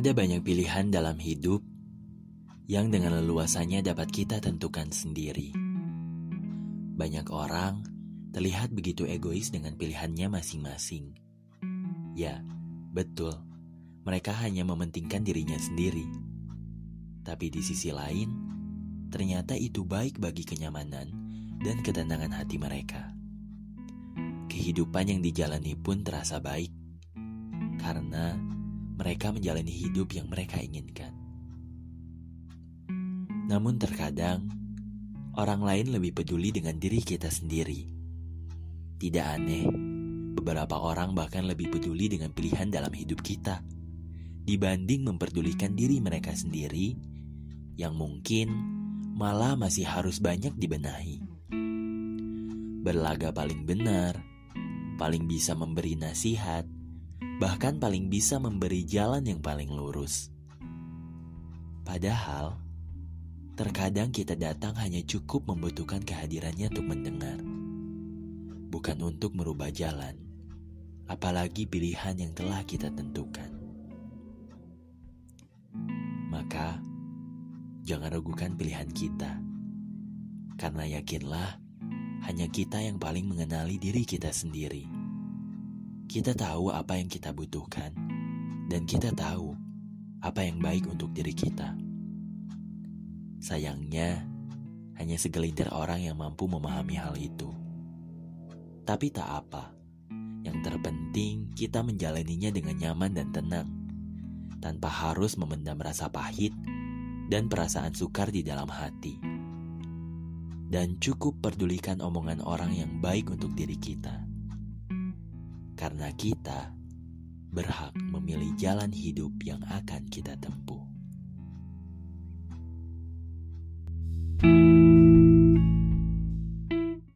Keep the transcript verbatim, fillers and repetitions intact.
Ada banyak pilihan dalam hidup yang dengan leluasannya dapat kita tentukan sendiri. Banyak orang terlihat begitu egois dengan pilihannya masing-masing. Ya, betul, mereka hanya mementingkan dirinya sendiri. Tapi di sisi lain, ternyata itu baik bagi kenyamanan dan ketenangan hati mereka. Kehidupan yang dijalani pun terasa baik, karena mereka menjalani hidup yang mereka inginkan. Namun terkadang, orang lain lebih peduli dengan diri kita sendiri. Tidak aneh, beberapa orang bahkan lebih peduli dengan pilihan dalam hidup kita, dibanding memperdulikan diri mereka sendiri, yang mungkin malah masih harus banyak dibenahi. Berlaga paling benar, paling bisa memberi nasihat, bahkan paling bisa memberi jalan yang paling lurus. Padahal, terkadang kita datang hanya cukup membutuhkan kehadirannya untuk mendengar, bukan untuk merubah jalan, apalagi pilihan yang telah kita tentukan. Maka, jangan ragukan pilihan kita, karena yakinlah, hanya kita yang paling mengenali diri kita sendiri. Kita tahu apa yang kita butuhkan, dan kita tahu apa yang baik untuk diri kita. Sayangnya, hanya segelintir orang yang mampu memahami hal itu. Tapi tak apa, yang terpenting kita menjalaninya dengan nyaman dan tenang, tanpa harus memendam rasa pahit dan perasaan sukar di dalam hati. Dan cukup pedulikan omongan orang yang baik untuk diri kita. Karena kita berhak memilih jalan hidup yang akan kita tempuh.